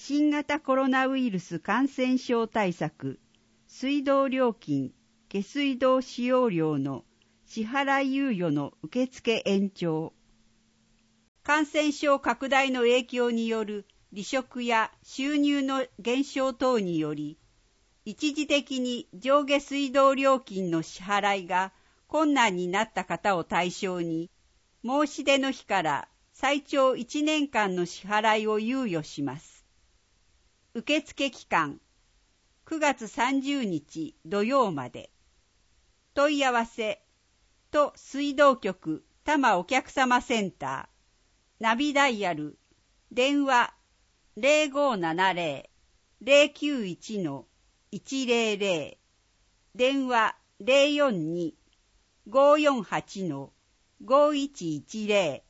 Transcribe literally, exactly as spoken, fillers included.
新型コロナウイルス感染症対策、水道料金、下水道使用料の支払い猶予の受付延長。感染症拡大の影響による離職や収入の減少等により、一時的に上下水道料金の支払いが困難になった方を対象に、申し出の日から最長いちねんかんの支払いを猶予します。受付期間、くがつさんじゅうにち土曜まで。問い合わせ、都水道局多摩お客様センター、ナビダイヤル、電話 ゼロごななゼロ ゼロきゅういち いちゼロゼロ、電話 ゼロよんに ごーよんはち ごーいちいちゼロ